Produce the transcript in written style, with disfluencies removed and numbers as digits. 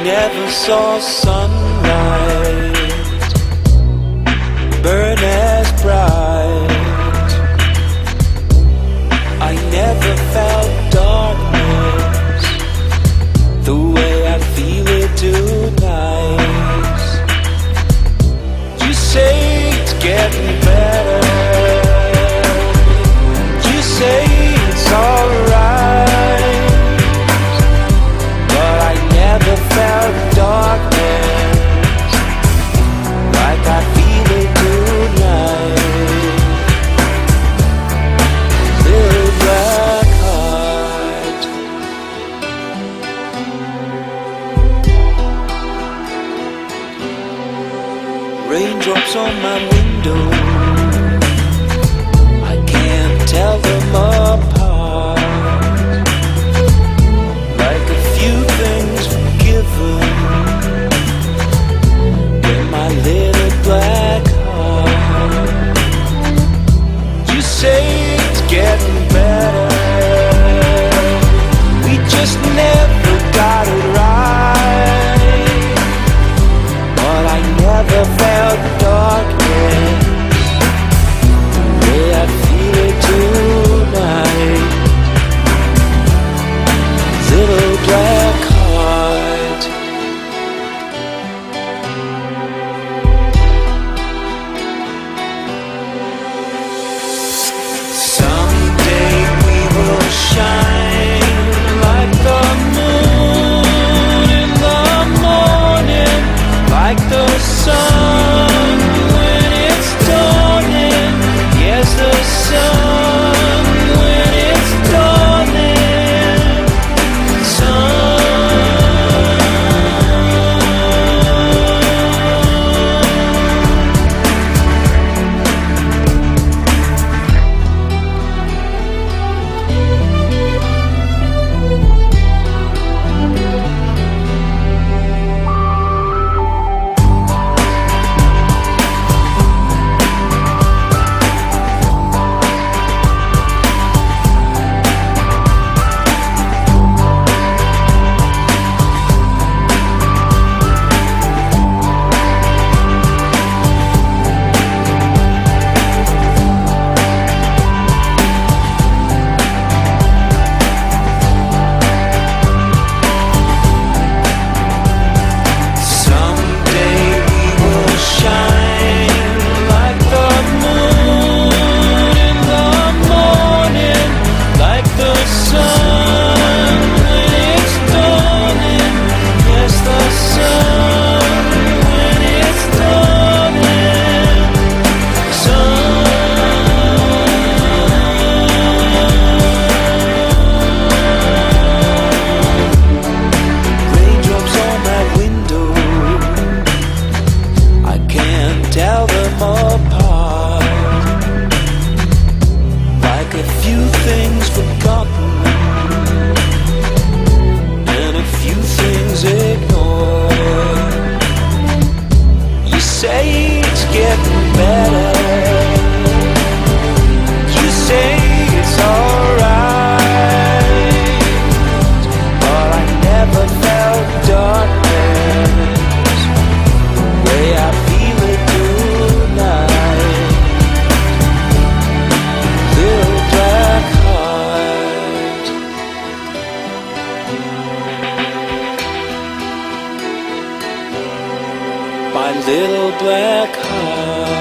never saw sunlight burn as bright. I never felt darkness the way I feel it tonight. You say it's getting better, you say it's alright, but I never felt darkness like I feel it tonight. Little black heart. Raindrops on my window, I can't tell them apart. Like a few things forgiven in my little black heart. You say it's getting better, we just never got it right. But I never felt darkness the way I feel it tonight. Little black heart. Someday we will shine like the moon in the morning, like the sun when it's dawning. Yes, the sun when it's dawning. Tell them apart, like a few things forgotten and a few things ignored. You say it's getting better, you say it's alright, but I never felt darkness the way I feel it tonight. Little black heart. My little black heart.